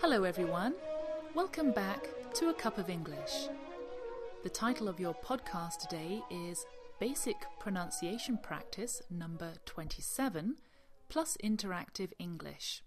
Hello everyone, welcome back to A Cup of English. The title of your podcast today is Basic Pronunciation Practice number 27 plus Interactive English.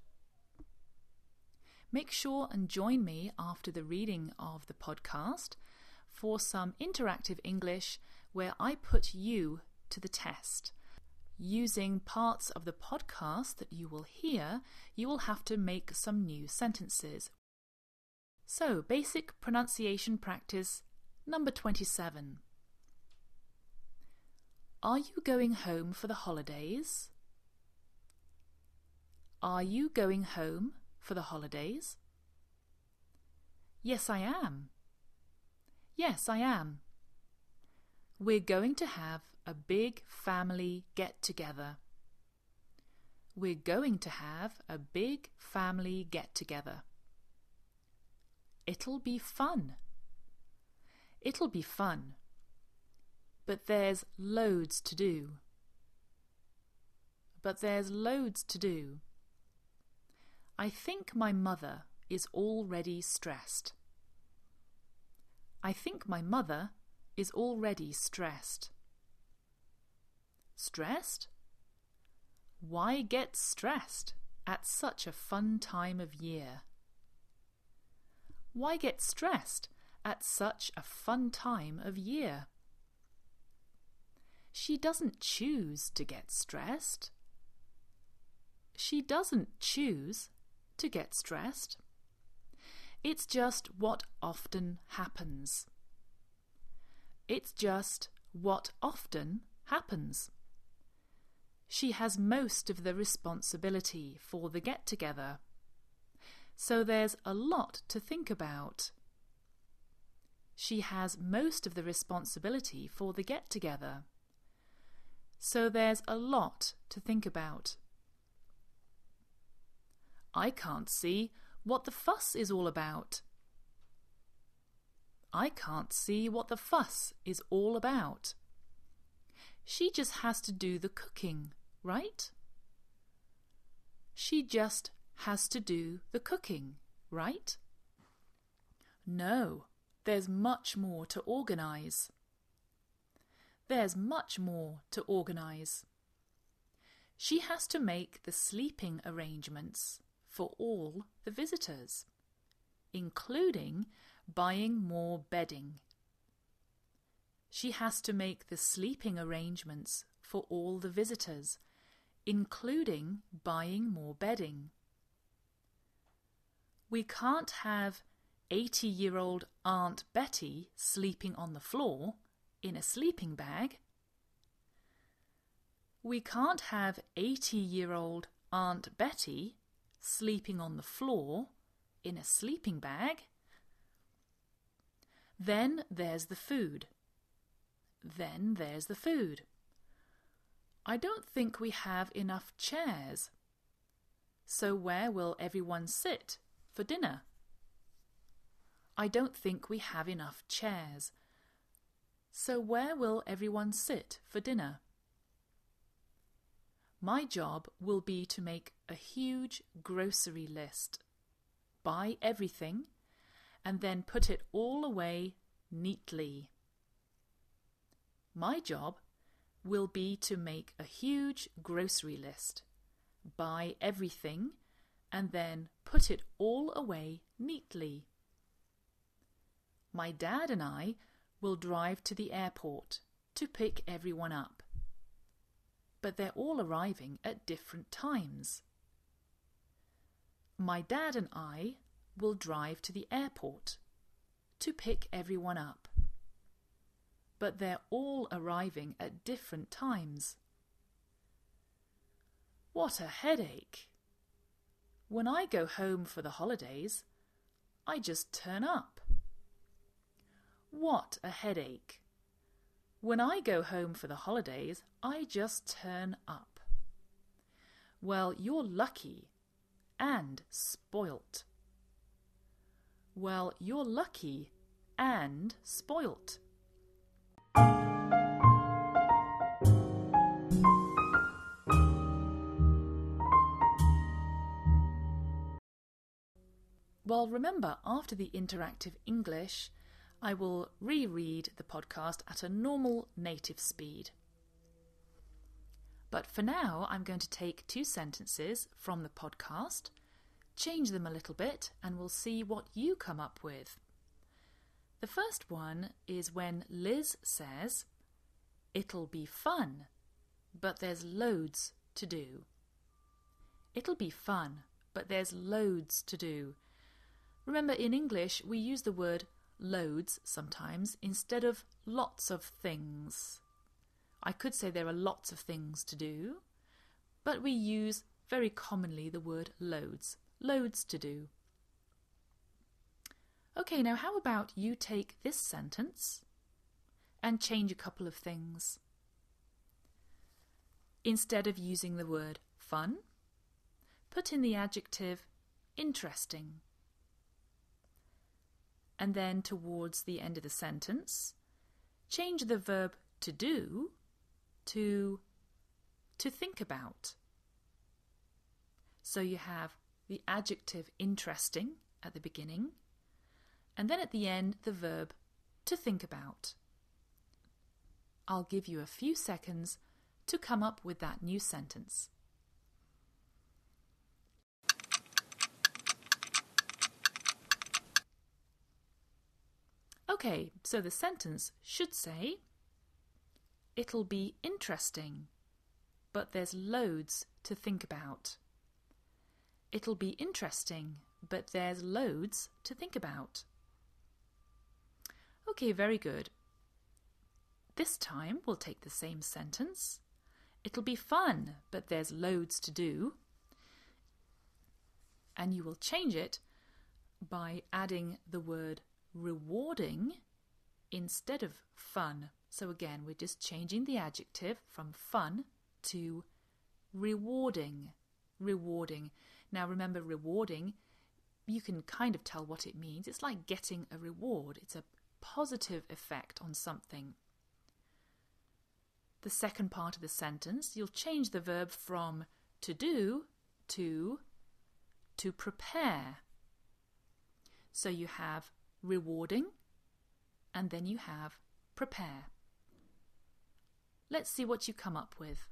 Make sure and join me after the reading of the podcast for some interactive English where I put you to the test. Using parts of the podcast that you will hear, you will have to make some new sentences. So, basic pronunciation practice number 27. Are you going home for the holidays? Are you going home for the holidays? Yes, I am. Yes, I am. We're going to have a big family get-together. We're going to have a big family get-together. It'll be fun. It'll be fun. But there's loads to do. But there's loads to do. I think my mother is already stressed. I think my mother is already stressed. Stressed? Why get stressed at such a fun time of year? Why get stressed at such a fun time of year? She doesn't choose to get stressed. She doesn't choose to get stressed. It's just what often happens. It's just what often happens. She has most of the responsibility for the get-together, so there's a lot to think about. She has most of the responsibility for the get-together, so there's a lot to think about. I can't see what the fuss is all about. I can't see what the fuss is all about. She just has to do the cooking, right? She just has to do the cooking, right? No, there's much more to organise. There's much more to organise. She has to make the sleeping arrangements for all the visitors, including buying more bedding. She has to make the sleeping arrangements for all the visitors, including buying more bedding. We can't have 80-year-old Aunt Betty sleeping on the floor in a sleeping bag. We can't have 80-year-old Aunt Betty sleeping on the floor in a sleeping bag. Then there's the food. Then there's the food. I don't think we have enough chairs. So where will everyone sit for dinner? I don't think we have enough chairs. So where will everyone sit for dinner? My job will be to make a huge grocery list, buy everything, and then put it all away neatly. My job will be to make a huge grocery list, buy everything, and then put it all away neatly. My dad and I will drive to the airport to pick everyone up, but they're all arriving at different times. My dad and I will drive to the airport to pick everyone up, but they're all arriving at different times. What a headache! When I go home for the holidays, I just turn up. What a headache! When I go home for the holidays, I just turn up. Well, you're lucky and spoilt. Well, you're lucky and spoilt. Well, remember, after the interactive English, I will reread the podcast at a normal native speed. But for now, I'm going to take 2 sentences from the podcast, change them a little bit, and we'll see what you come up with. The first one is when Liz says, "It'll be fun, but there's loads to do." It'll be fun, but there's loads to do. Remember, in English, we use the word loads sometimes instead of lots of things. I could say there are lots of things to do, but we use very commonly the word loads. Loads to do. Okay, now how about you take this sentence and change a couple of things. Instead of using the word fun, put in the adjective interesting. And then towards the end of the sentence, change the verb to do to think about. So you have the adjective interesting at the beginning, and then at the end the verb to think about. I'll give you a few seconds to come up with that new sentence. Okay, so the sentence should say, "It'll be interesting, but there's loads to think about." It'll be interesting, but there's loads to think about. Okay, very good. This time we'll take the same sentence. It'll be fun, but there's loads to do. And you will change it by adding the word rewarding instead of fun. So again, we're just changing the adjective from fun to rewarding. Rewarding. Now remember, rewarding, you can kind of tell what it means. It's like getting a reward. It's a positive effect on something. The second part of the sentence, you'll change the verb from to do to prepare. So you have rewarding, and then you have prepare. Let's see what you come up with.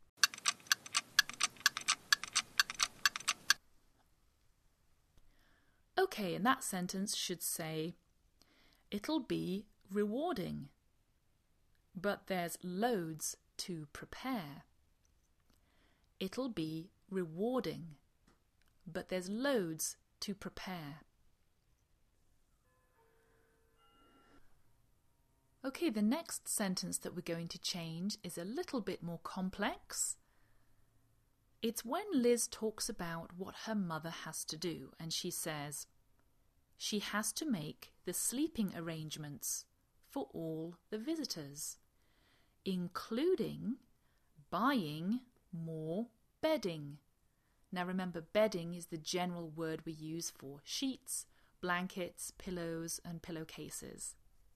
Okay, and that sentence should say, "It'll be rewarding, but there's loads to prepare." It'll be rewarding, but there's loads to prepare. Okay, the next sentence that we're going to change is a little bit more complex. It's when Liz talks about what her mother has to do, and she says she has to make the sleeping arrangements for all the visitors, including buying more bedding. Now remember, bedding is the general word we use for sheets, blankets, pillows, and pillowcases.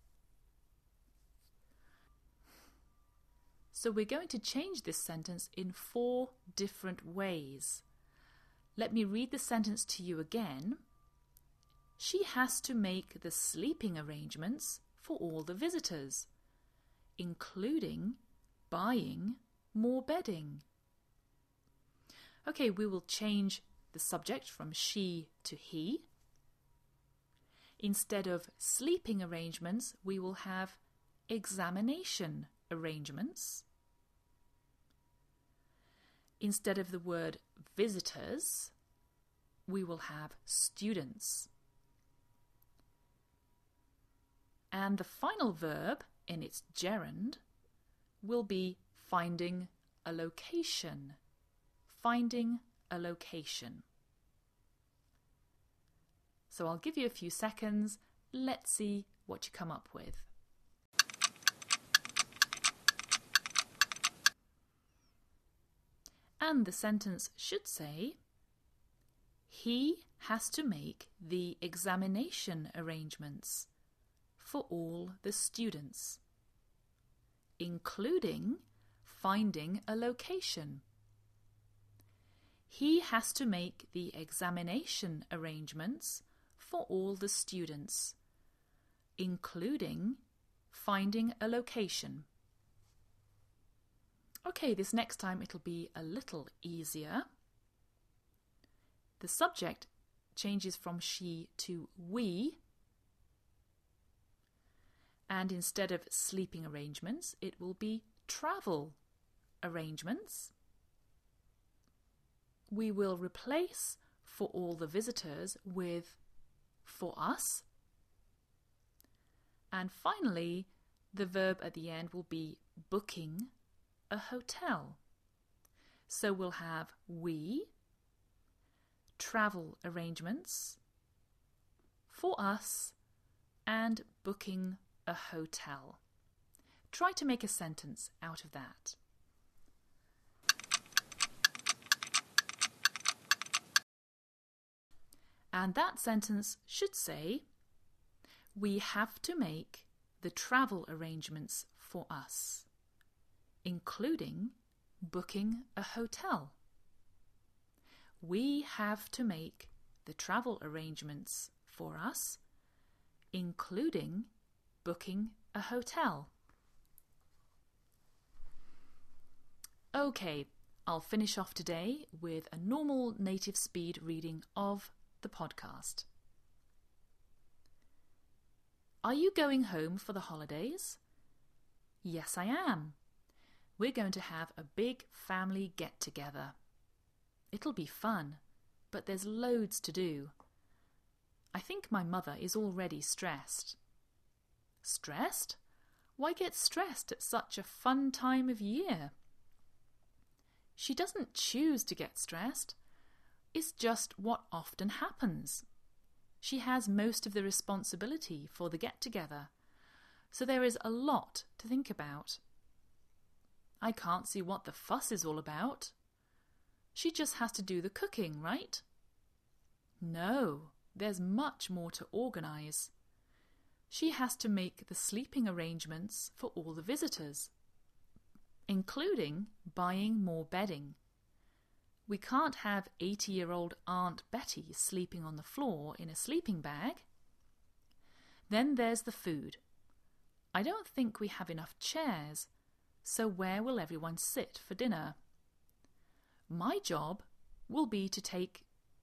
So we're going to change this sentence in 4 different ways. Let me read the sentence to you again. She has to make the sleeping arrangements for all the visitors, including buying more bedding. Okay, we will change the subject from she to he. Instead of sleeping arrangements, we will have examination arrangements. Instead of the word visitors, we will have students. And the final verb in its gerund will be finding a location. Finding a location. So I'll give you a few seconds. Let's see what you come up with. And the sentence should say, he has to make the examination arrangements for all the students, including finding a location. He has to make the examination arrangements for all the students, including finding a location. Okay, this next time it'll be a little easier. The subject changes from she to we, and instead of sleeping arrangements, it will be travel arrangements. We will replace for all the visitors with for us. And finally, the verb at the end will be booking a hotel. So we'll have we, travel arrangements, for us, and booking a hotel. Try to make a sentence out of that. And that sentence should say, we have to make the travel arrangements for us, including booking a hotel. We have to make the travel arrangements for us, including booking a hotel. Okay, I'll finish off today with a normal native speed reading of the podcast. Are you going home for the holidays? Yes, I am. We're going to have a big family get-together. It'll be fun, but there's loads to do. I think my mother is already stressed. Stressed? Why get stressed at such a fun time of year? She doesn't choose to get stressed. It's just what often happens. She has most of the responsibility for the get-together, so there is a lot to think about. I can't see what the fuss is all about. She just has to do the cooking, right? No, there's much more to organise. She has to make the sleeping arrangements for all the visitors, including buying more bedding. We can't have 80-year-old Aunt Betty sleeping on the floor in a sleeping bag. Then there's the food. I don't think we have enough chairs, so where will everyone sit for dinner? My job will be to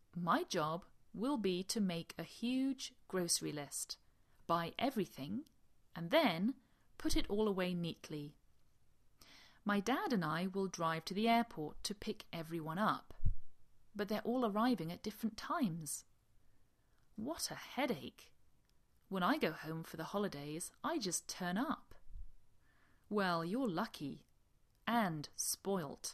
make a huge grocery list, buy everything, and then put it all away neatly. My dad and I will drive to the airport to pick everyone up, but they're all arriving at different times. What a headache! When I go home for the holidays, I just turn up. Well, you're lucky and spoilt.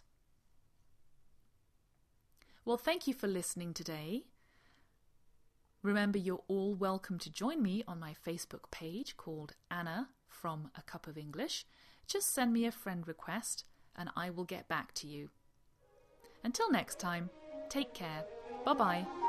Well, thank you for listening today. Remember, you're all welcome to join me on my Facebook page called Anna from A Cup of English. Just send me a friend request and I will get back to you. Until next time, take care. Bye-bye.